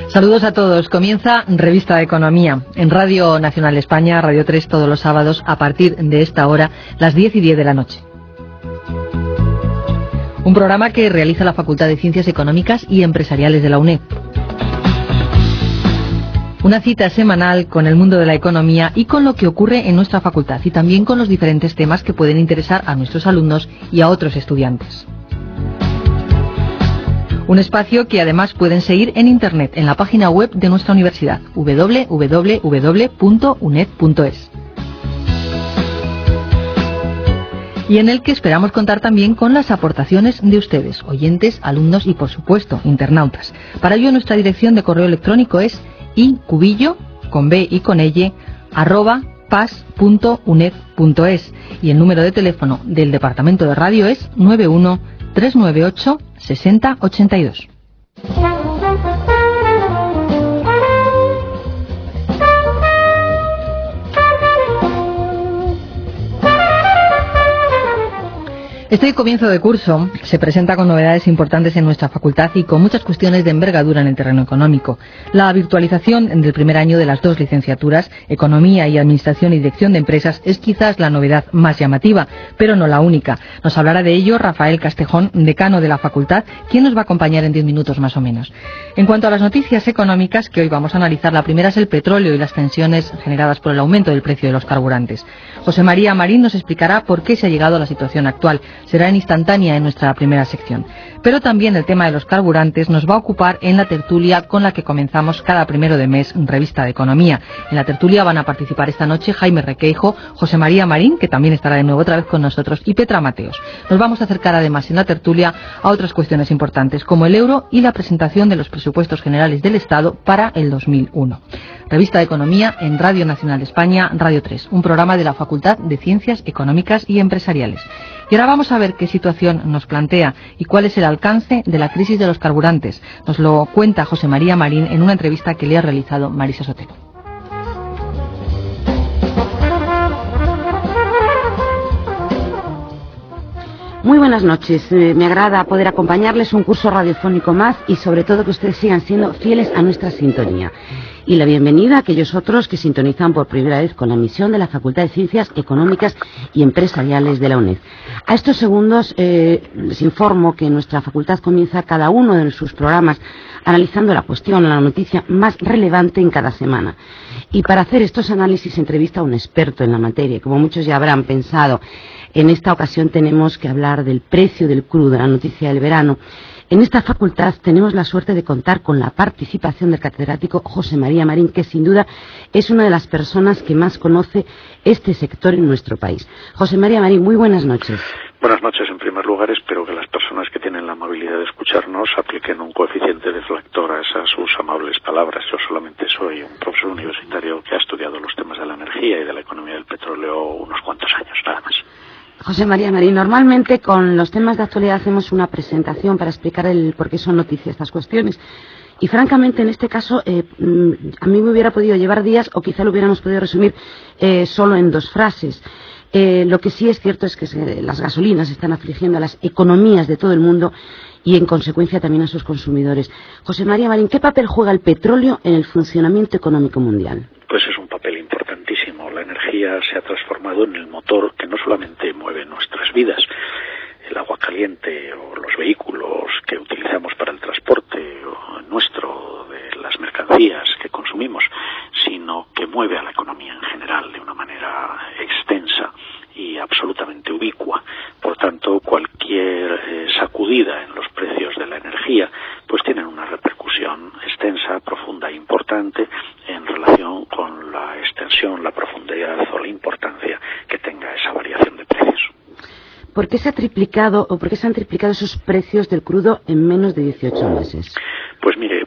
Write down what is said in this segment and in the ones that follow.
Saludos a todos. Comienza Revista de Economía en Radio Nacional España, Radio 3, todos los sábados a partir de esta hora, las 10:10 de la noche. Un programa que realiza la Facultad de Ciencias Económicas y Empresariales de la UNED. Una cita semanal con el mundo de la economía y con lo que ocurre en nuestra facultad y también con los diferentes temas que pueden interesar a nuestros alumnos y a otros estudiantes. Un espacio que además pueden seguir en Internet, en la página web de nuestra universidad, www.uned.es. Y en el que esperamos contar también con las aportaciones de ustedes, oyentes, alumnos y, por supuesto, internautas. Para ello, nuestra dirección de correo electrónico es icubillo, con B y con L, @pas.uned.es. Y el número de teléfono del Departamento de Radio es 91-398-6082. Este comienzo de curso se presenta con novedades importantes en nuestra facultad y con muchas cuestiones de envergadura en el terreno económico. La virtualización del primer año de las dos licenciaturas, Economía y Administración y Dirección de Empresas, es quizás la novedad más llamativa, pero no la única. Nos hablará de ello Rafael Castejón, decano de la facultad, quien nos va a acompañar en 10 minutos más o menos. En cuanto a las noticias económicas que hoy vamos a analizar, la primera es el petróleo y las tensiones generadas por el aumento del precio de los carburantes. José María Marín nos explicará por qué se ha llegado a la situación actual. Será en instantánea en nuestra primera sección. Pero también el tema de los carburantes nos va a ocupar en la tertulia con la que comenzamos cada primero de mes Revista de Economía. En la tertulia van a participar esta noche Jaime Requeijo, José María Marín, que también estará de nuevo otra vez con nosotros, y Petra Mateos. Nos vamos a acercar además en la tertulia a otras cuestiones importantes, como el euro y la presentación de los presupuestos generales del Estado para el 2001. Revista de Economía en Radio Nacional España, Radio 3, un programa de la Facultad de Ciencias Económicas y Empresariales. Y ahora vamos a ver qué situación nos plantea y cuál es el alcance de la crisis de los carburantes. Nos lo cuenta José María Marín en una entrevista que le ha realizado Marisa Sotelo. Muy buenas noches. Me agrada poder acompañarles un curso radiofónico más y sobre todo que ustedes sigan siendo fieles a nuestra sintonía. Y la bienvenida a aquellos otros que sintonizan por primera vez con la emisión de la Facultad de Ciencias Económicas y Empresariales de la UNED. A estos segundos les informo que nuestra facultad comienza cada uno de sus programas analizando la cuestión o la noticia más relevante en cada semana. Y para hacer estos análisis entrevista a un experto en la materia. Como muchos ya habrán pensado, en esta ocasión tenemos que hablar del precio del crudo, la noticia del verano. En esta facultad tenemos la suerte de contar con la participación del catedrático José María Marín, que sin duda es una de las personas que más conoce este sector en nuestro país. José María Marín, muy buenas noches. Buenas noches. En primer lugar, espero que las personas que tienen la amabilidad de escucharnos apliquen un coeficiente deflector a esas sus amables palabras. Yo solamente soy un profesor universitario que ha estudiado los temas de la energía y de la economía del petróleo unos cuantos años, nada más. José María Marín, normalmente con los temas de actualidad hacemos una presentación para explicar el por qué son noticias estas cuestiones. Y francamente, en este caso, a mí me hubiera podido llevar días o quizá lo hubiéramos podido resumir solo en 2 frases. Lo que sí es cierto es que las gasolinas están afligiendo a las economías de todo el mundo y en consecuencia también a sus consumidores. José María Marín, ¿qué papel juega el petróleo en el funcionamiento económico mundial? Pues es un papel importantísimo. La energía se ha transformado en el motor que no solamente mueve nuestras vidas, el agua caliente o los vehículos que utilizamos para el transporte o nuestro de las mercancías que consumimos, sino que mueve a la economía en general de una manera extensa y absolutamente ubicua. Por tanto, cualquier sacudida en los precios de la energía pues tienen una repercusión extensa, profunda e importante en relación con la extensión, la profundidad o la importancia que tenga esa variación de precios. ¿Por qué se han triplicado esos precios del crudo en menos de 18 meses? Pues mire,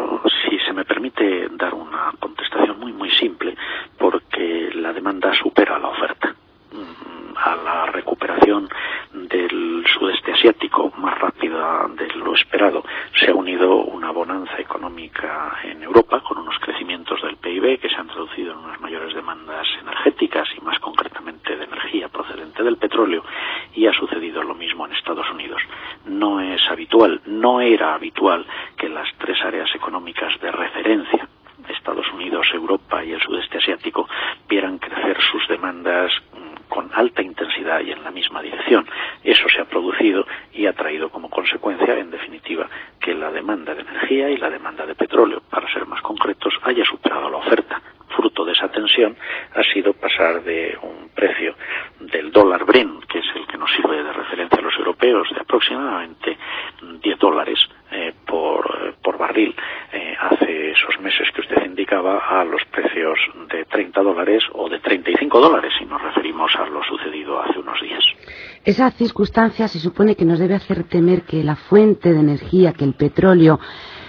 si se me permite dar una contestación muy simple, porque la demanda supera la oferta. A la recuperación del sudeste asiático más rápida de lo esperado. Se ha unido una bonanza económica en Europa con unos crecimientos del PIB que se han traducido en unas mayores demandas energéticas y más concretamente de energía procedente del petróleo, y ha sucedido lo mismo en Estados Unidos. No es habitual, no era habitual que las tres áreas económicas de referencia, Estados Unidos, Europa y el sudeste asiático, vieran crecer sus demandas con alta intensidad y en la misma dirección. Eso se ha producido y ha traído como consecuencia, en definitiva, que la demanda de energía y la demanda de petróleo, para ser más concretos, haya superado la oferta. Fruto de esa tensión ha sido pasar de un precio del dólar Brent, que es el que nos sirve de referencia a los europeos, de aproximadamente $10 por barril hace esos meses que usted indicaba, a los precios de $30 o de $35, si nos referimos a lo sucedido hace unos días. Esa circunstancia se supone que nos debe hacer temer que la fuente de energía, que el petróleo,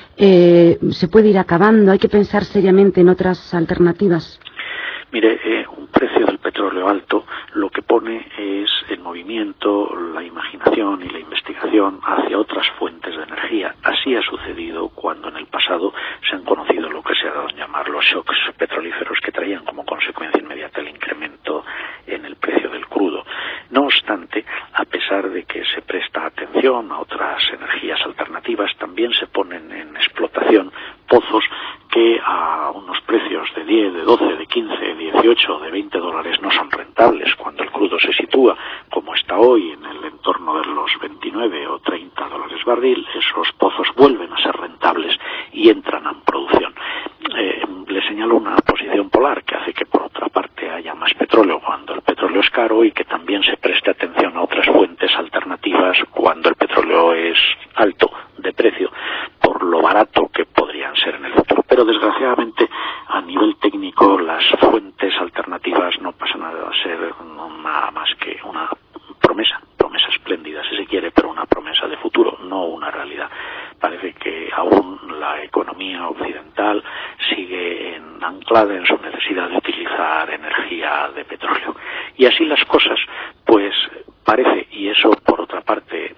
se puede ir acabando. Hay que pensar seriamente en otras alternativas. Mire, un precio del petróleo alto lo que pone es en movimiento la imaginación y la investigación hacia otras fuentes de energía. Así ha sucedido cuando en el pasado se han conocido lo que se ha dado a llamar los shocks petrolíferos, que traían como consecuencia inmediata el incremento en el precio del crudo. No obstante, a pesar de que se presta atención a otras energías alternativas, también se ponen en explotación pozos que a unos precios de 10, de 12, de 15, de 18, de $20 no son rentables. Cuando el crudo se sitúa, como está hoy, en el entorno de los 29 o $30 barril, esos pozos vuelven a ser rentables y entran en producción. Le señalo una posición polar que hace que por otra parte haya más petróleo cuando el petróleo es caro, y que también se preste atención a otras fuentes alternativas cuando el petróleo es alto de precio, por lo barato que podrían ser en el futuro. Pero desgraciadamente, a nivel técnico, las fuentes alternativas no pasan a ser nada más que una promesa espléndida si se quiere, pero una promesa de futuro, no una realidad. Parece que aún la economía occidental sigue anclada en su necesidad de utilizar energía de petróleo. Y así las cosas, pues parece, y eso por otra parte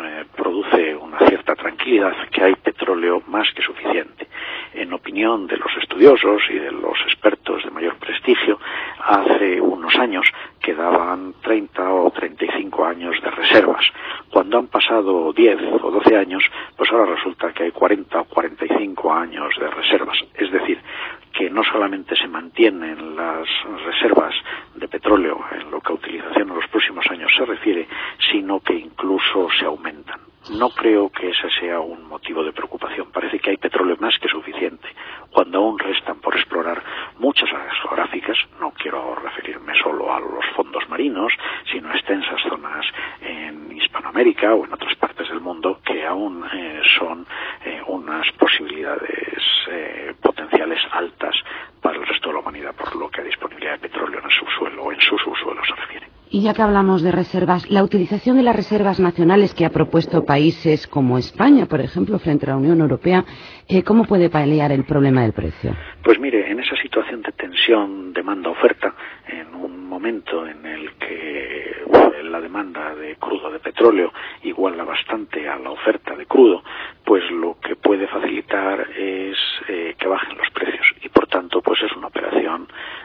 produce una cierta tranquilidad, que hay petróleo más que suficiente. En opinión de los estudiosos y de los expertos de mayor prestigio, hace unos años quedaban 30 o 35 años de reservas. Cuando han pasado 10 o 12 años, pues ahora resulta que hay 40 o 45 años de reservas. Es decir, que no solamente se mantienen las reservas de petróleo en lo que a utilización en los próximos años se refiere, sino que incluso se aumentan. No creo que ese sea un motivo de preocupación. Parece que hay petróleo más que suficiente, cuando aún restan por explorar muchas áreas geográficas. No quiero referirme solo a los fondos marinos, sino a extensas zonas en Hispanoamérica o en otras partes del mundo que aún son unas posibilidades potenciales altas para el resto de la humanidad, por lo que a disponibilidad de petróleo en el subsuelo o en su subsuelo se refiere. Y ya que hablamos de reservas, la utilización de las reservas nacionales que ha propuesto países como España, por ejemplo, frente a la Unión Europea, ¿cómo puede paliar el problema del precio? Pues mire, en esa situación de tensión demanda-oferta, en un momento en el que la demanda de crudo de petróleo iguala bastante a la oferta de crudo, pues lo que puede facilitar es que bajen los precios, y por tanto pues es una operación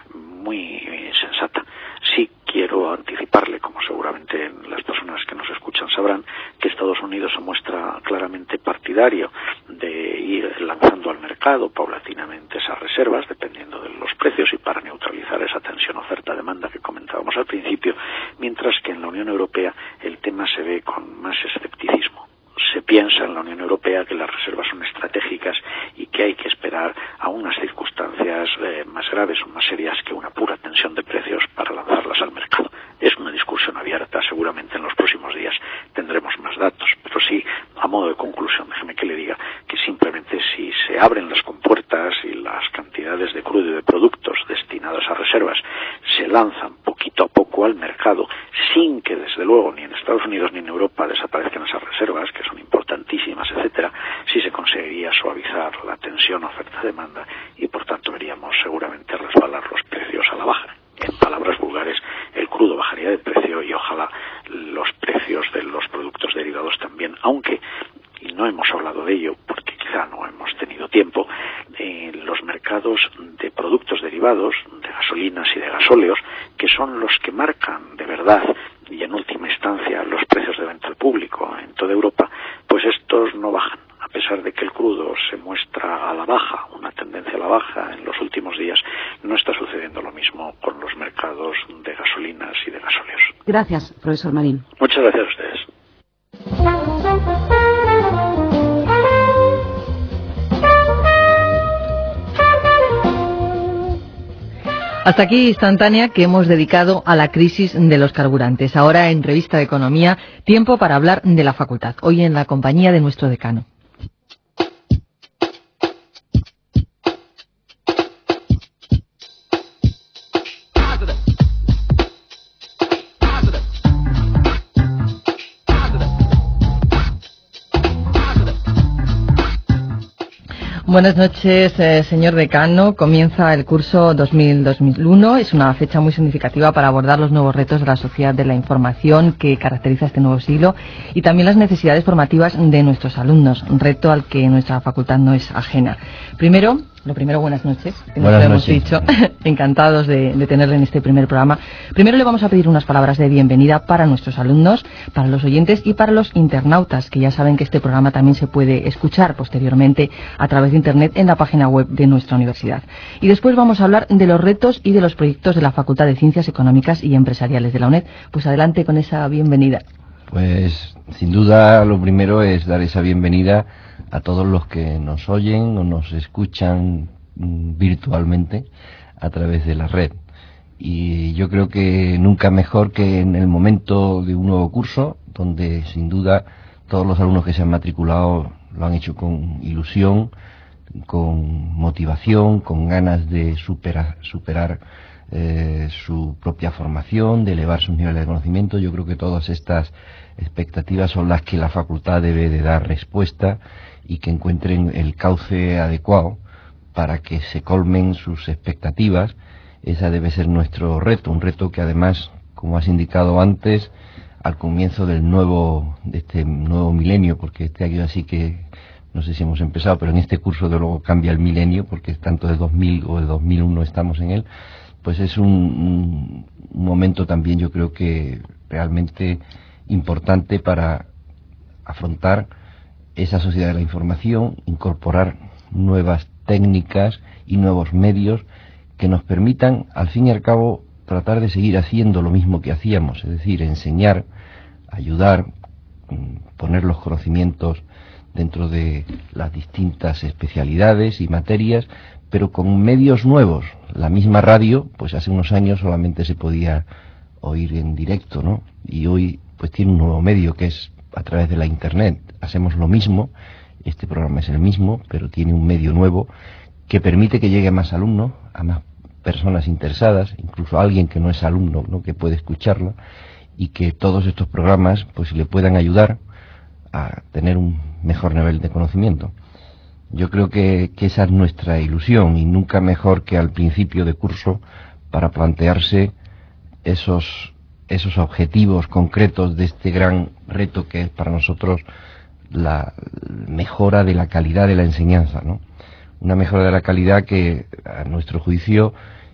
muy sensata. Sí quiero anticiparle, como seguramente las personas que nos escuchan sabrán, que Estados Unidos se muestra claramente partidario de ir lanzando al mercado paulatinamente esas reservas, dependiendo de los precios, y para neutralizar esa tensión oferta-demanda que comentábamos al principio, mientras que en la Unión Europea el tema se ve con más escepticismo. Se piensa en la Unión Europea que las reservas son estratégicas y que hay que esperar a unas circunstancias más graves o más serias que una pura tensión de precios para lanzarlas al mercado. Es una discusión abierta, seguramente en los próximos días tendremos más datos, pero sí, a modo de conclusión, déjeme que le diga que simplemente si se abren las compuertas y las cantidades de crudo y de productos destinados a reservas se lanzan poquito a poco al mercado, sin que desde luego ni en Estados Unidos ni en Europa desaparezcan esas reservas, que son importantísimas, etcétera, sí se conseguiría suavizar la tensión oferta-demanda y por tanto veríamos seguramente resbalar los precios a la baja. En palabras vulgares, el crudo bajaría de precio y ojalá los precios de los productos derivados también, aunque, y no hemos hablado de ello porque quizá no hemos tenido tiempo, los mercados de productos derivados, de gasolinas y de gasóleos, que son los que marcan de verdad y en última instancia los precios de venta al público en toda Europa, pues estos no bajan. A pesar de que el crudo se muestra a la baja, una tendencia a la baja en los últimos días, no está sucediendo lo mismo con los mercados de gasolinas y de gasóleos. Gracias, profesor Marín. Muchas gracias a ustedes. Hasta aquí instantánea que hemos dedicado a la crisis de los carburantes. Ahora en Revista de Economía, tiempo para hablar de la facultad, hoy en la compañía de nuestro decano. Buenas noches, señor decano. Comienza el curso 2000-2001. Es una fecha muy significativa para abordar los nuevos retos de la sociedad de la información que caracteriza este nuevo siglo y también las necesidades formativas de nuestros alumnos, un reto al que nuestra facultad no es ajena. Lo primero, buenas noches. Que nos lo hemos dicho. Encantados de tenerle en este primer programa. Primero le vamos a pedir unas palabras de bienvenida para nuestros alumnos, para los oyentes y para los internautas, que ya saben que este programa también se puede escuchar posteriormente a través de Internet en la página web de nuestra universidad. Y después vamos a hablar de los retos y de los proyectos de la Facultad de Ciencias Económicas y Empresariales de la UNED. Pues adelante con esa bienvenida. Pues sin duda lo primero es dar esa bienvenida a todos los que nos oyen o nos escuchan virtualmente a través de la red. Y yo creo que nunca mejor que en el momento de un nuevo curso, donde sin duda todos los alumnos que se han matriculado lo han hecho con ilusión, con motivación, con ganas de superar su propia formación, de elevar sus niveles de conocimiento. Yo creo que todas estas expectativas son las que la facultad debe de dar respuesta y que encuentren el cauce adecuado para que se colmen sus expectativas. Esa debe ser nuestro reto, un reto que además, como has indicado antes, al comienzo de este nuevo milenio, porque este año así que no sé si hemos empezado, pero en este curso de luego cambia el milenio, porque tanto de 2000 o de 2001 estamos en él, pues es un momento también yo creo que realmente importante para afrontar esa sociedad de la información, incorporar nuevas técnicas y nuevos medios que nos permitan, al fin y al cabo, tratar de seguir haciendo lo mismo que hacíamos, es decir, enseñar, ayudar, poner los conocimientos dentro de las distintas especialidades y materias, pero con medios nuevos. La misma radio, pues hace unos años solamente se podía oír en directo, ¿no? Y hoy pues tiene un nuevo medio que es a través de la Internet. Hacemos lo mismo, este programa es el mismo, pero tiene un medio nuevo que permite que llegue a más alumnos, a más personas interesadas, incluso a alguien que no es alumno, ¿no?, que puede escucharlo, y que todos estos programas pues le puedan ayudar a tener un mejor nivel de conocimiento. Yo creo que esa es nuestra ilusión, y nunca mejor que al principio de curso para plantearse esos objetivos concretos de este gran reto que es para nosotros la mejora de la calidad de la enseñanza, ¿no? Una mejora de la calidad que, a nuestro juicio,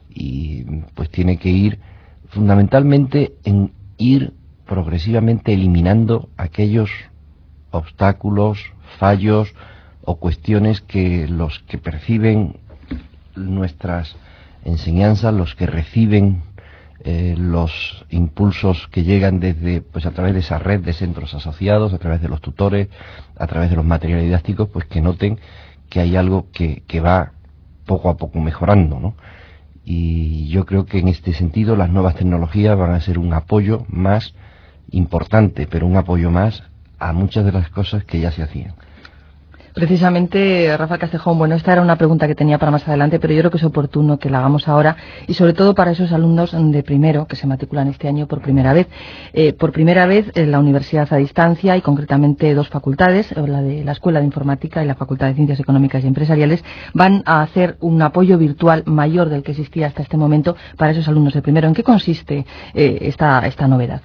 y pues tiene que ir fundamentalmente en ir progresivamente eliminando aquellos obstáculos, fallos o cuestiones que los que perciben nuestras enseñanzas, los que reciben los impulsos que llegan desde, pues a través de esa red de centros asociados, a través de los tutores, a través de los materiales didácticos, pues que noten que hay algo que va poco a poco mejorando, ¿no? Y yo creo que en este sentido las nuevas tecnologías van a ser un apoyo más importante, pero un apoyo más a muchas de las cosas que ya se hacían. Precisamente, Rafael Castejón, bueno, esta era una pregunta que tenía para más adelante, pero yo creo que es oportuno que la hagamos ahora, y sobre todo para esos alumnos de primero que se matriculan este año por primera vez. Por primera vez en la universidad a distancia, y concretamente dos facultades, la de la Escuela de Informática y la Facultad de Ciencias Económicas y Empresariales, van a hacer un apoyo virtual mayor del que existía hasta este momento para esos alumnos de primero. ¿En qué consiste esta novedad?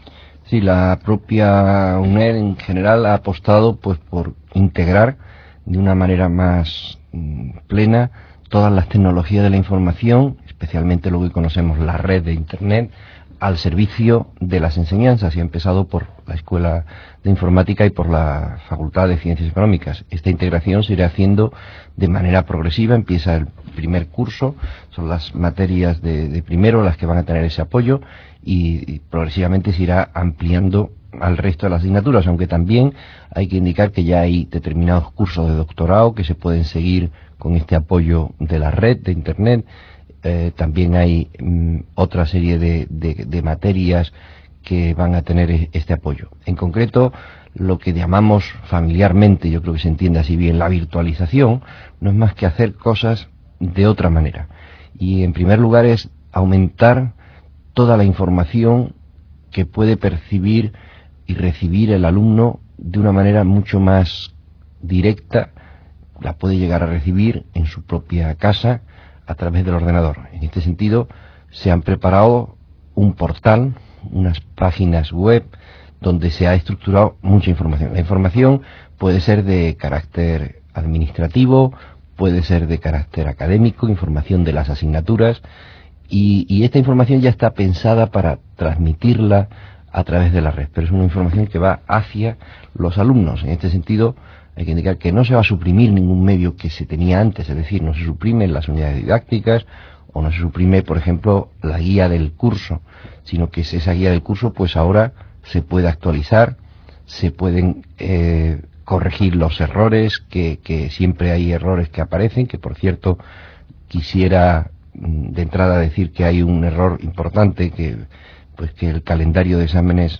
Sí, la propia UNED en general ha apostado pues por integrar de una manera más plena todas las tecnologías de la información, especialmente lo que conocemos la red de Internet, al servicio de las enseñanzas, y ha empezado por la Escuela de Informática y por la Facultad de Ciencias Económicas. Esta integración se irá haciendo de manera progresiva, empieza el primer curso, son las materias de primero las que van a tener ese apoyo, y progresivamente se irá ampliando al resto de las asignaturas, aunque también hay que indicar que ya hay determinados cursos de doctorado que se pueden seguir con este apoyo de la red de Internet. También hay otra serie de materias que van a tener este apoyo. En concreto, lo que llamamos familiarmente, yo creo que se entiende así bien, la virtualización, no es más que hacer cosas de otra manera. Y en primer lugar es aumentar toda la información que puede percibir y recibir el alumno de una manera mucho más directa, la puede llegar a recibir en su propia casa a través del ordenador. En este sentido, se han preparado un portal, unas páginas web, donde se ha estructurado mucha información. La información puede ser de carácter administrativo, puede ser de carácter académico, información de las asignaturas, y esta información ya está pensada para transmitirla a través de la red, pero es una información que va hacia los alumnos. En este sentido, hay que indicar que no se va a suprimir ningún medio que se tenía antes, es decir, no se suprimen las unidades didácticas o no se suprime, por ejemplo, la guía del curso, sino que esa guía del curso pues ahora se puede actualizar, se pueden corregir los errores, que siempre hay errores que aparecen, que por cierto quisiera de entrada decir que hay un error importante, que el calendario de exámenes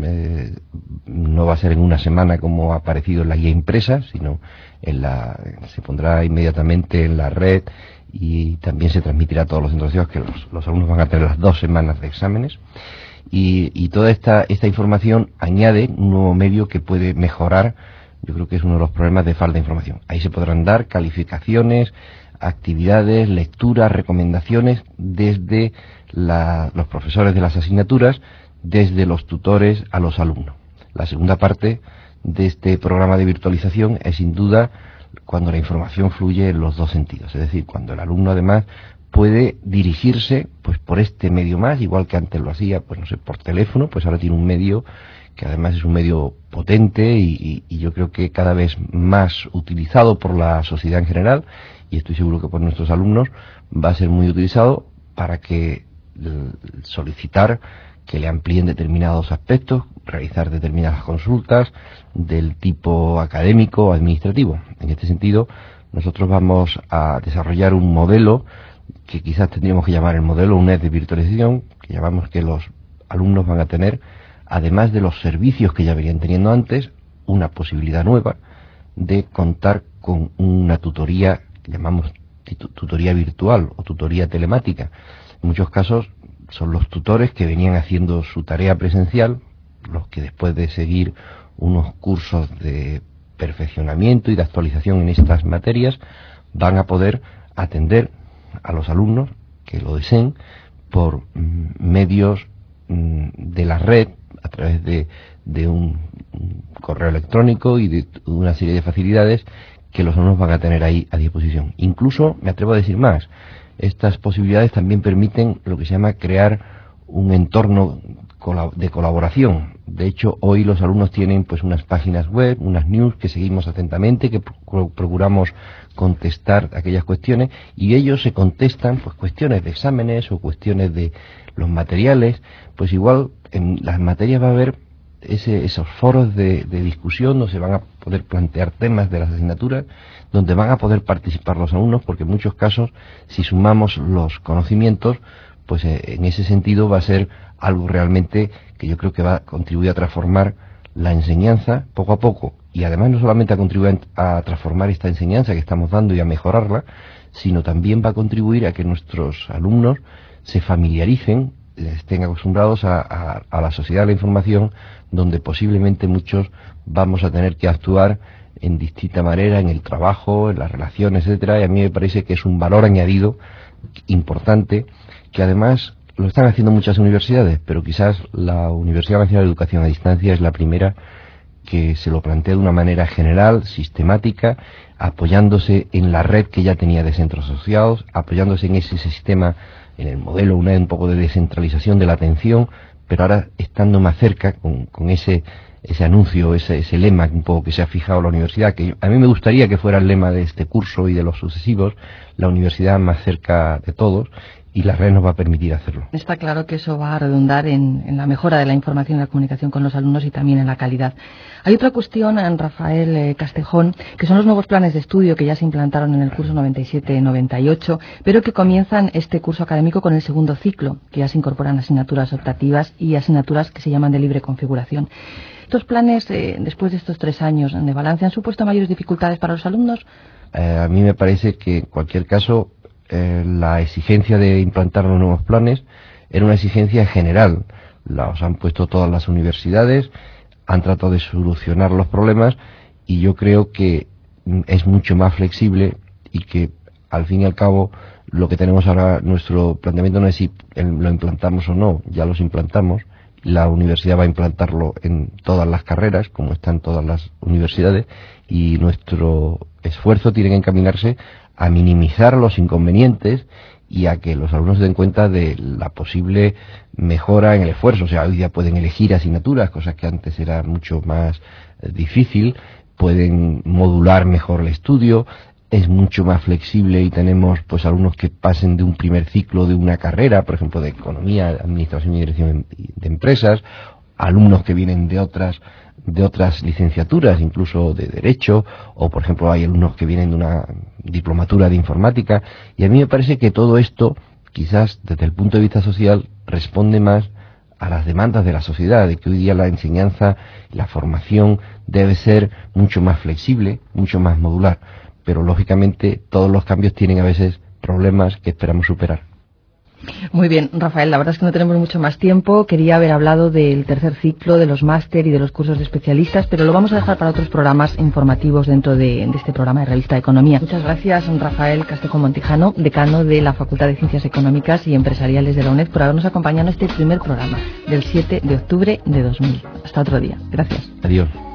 no va a ser en una semana como ha aparecido en la guía impresa, sino se pondrá inmediatamente en la red, y también se transmitirá a todos los centros que los alumnos van a tener las 2 semanas de exámenes, y toda esta información añade un nuevo medio que puede mejorar. Yo creo que es uno de los problemas de falta de información. Ahí se podrán dar calificaciones, actividades, lecturas, recomendaciones desde los profesores de las asignaturas, desde los tutores a los alumnos. La segunda parte de este programa de virtualización es sin duda cuando la información fluye en los dos sentidos, es decir, cuando el alumno además puede dirigirse pues por este medio más, igual que antes lo hacía pues no sé, por teléfono, pues ahora tiene un medio que además es un medio potente y yo creo que cada vez más utilizado por la sociedad en general, y estoy seguro que por nuestros alumnos va a ser muy utilizado para que solicitar que le amplíen determinados aspectos, realizar determinadas consultas del tipo académico o administrativo. En este sentido, nosotros vamos a desarrollar un modelo que quizás tendríamos que llamar el modelo UNED de virtualización, que llamamos que los alumnos van a tener, además de los servicios que ya venían teniendo antes, una posibilidad nueva de contar con una tutoría que llamamos tutoría virtual o tutoría telemática. En muchos casos son los tutores que venían haciendo su tarea presencial, los que después de seguir unos cursos de perfeccionamiento y de actualización en estas materias van a poder atender a los alumnos que lo deseen por medios de la red, a través de un correo electrónico y de una serie de facilidades que los alumnos van a tener ahí a disposición. Incluso, me atrevo a decir más, estas posibilidades también permiten lo que se llama crear un entorno de colaboración. De hecho, hoy los alumnos tienen pues unas páginas web, unas news que seguimos atentamente, que procuramos contestar aquellas cuestiones, y ellos se contestan pues cuestiones de exámenes o cuestiones de los materiales. Pues igual en las materias va a haber esos foros de discusión donde se van a poder plantear temas de las asignaturas, donde van a poder participar los alumnos, porque en muchos casos, si sumamos los conocimientos, pues en ese sentido va a ser algo realmente que yo creo que va a contribuir a transformar la enseñanza poco a poco, y además no solamente a contribuir a transformar esta enseñanza que estamos dando y a mejorarla, sino también va a contribuir a que nuestros alumnos se familiaricen, estén acostumbrados a la sociedad de la información, donde posiblemente muchos vamos a tener que actuar en distinta manera en el trabajo, en las relaciones, etcétera, y a mí me parece que es un valor añadido importante, que además lo están haciendo muchas universidades, pero quizás la Universidad Nacional de Educación a Distancia es la primera que se lo plantea de una manera general, sistemática, apoyándose en la red que ya tenía de centros asociados, apoyándose en ese sistema, en el modelo un poco de descentralización de la atención, pero ahora estando más cerca con ese anuncio, ese lema un poco que se ha fijado la universidad, que a mí me gustaría que fuera el lema de este curso y de los sucesivos, la universidad más cerca de todos, y la red nos va a permitir hacerlo. Está claro que eso va a redundar en la mejora de la información y la comunicación con los alumnos y también en la calidad. Hay otra cuestión, Rafael Castejón, que son los nuevos planes de estudio que ya se implantaron en el curso 97-98, pero que comienzan este curso académico con el segundo ciclo, que ya se incorporan asignaturas optativas y asignaturas que se llaman de libre configuración. ¿Estos planes, después de estos 3 años de balance, han supuesto mayores dificultades para los alumnos? A mí me parece que, en cualquier caso, la exigencia de implantar los nuevos planes era una exigencia general. Los han puesto todas las universidades, han tratado de solucionar los problemas, y yo creo que es mucho más flexible y que, al fin y al cabo, lo que tenemos ahora, nuestro planteamiento no es si lo implantamos o no, ya los implantamos. La universidad va a implantarlo en todas las carreras, como están todas las universidades, y nuestro esfuerzo tiene que encaminarse a minimizar los inconvenientes y a que los alumnos se den cuenta de la posible mejora en el esfuerzo. O sea, hoy día pueden elegir asignaturas, cosas que antes era mucho más difícil, pueden modular mejor el estudio, es mucho más flexible, y tenemos pues alumnos que pasen de un primer ciclo de una carrera, por ejemplo de economía, administración y dirección de empresas, alumnos que vienen de otras licenciaturas, incluso de derecho, o por ejemplo hay alumnos que vienen de una diplomatura de informática, y a mí me parece que todo esto, quizás desde el punto de vista social, responde más a las demandas de la sociedad, de que hoy día la enseñanza, la formación debe ser mucho más flexible, mucho más modular, pero lógicamente todos los cambios tienen a veces problemas que esperamos superar. Muy bien, Rafael, la verdad es que no tenemos mucho más tiempo. Quería haber hablado del tercer ciclo, de los máster y de los cursos de especialistas, pero lo vamos a dejar para otros programas informativos dentro de este programa de Revista de Economía. Muchas gracias, Rafael Castejón Montijano, decano de la Facultad de Ciencias Económicas y Empresariales de la UNED, por habernos acompañado en este primer programa del 7 de octubre de 2000. Hasta otro día. Gracias. Adiós.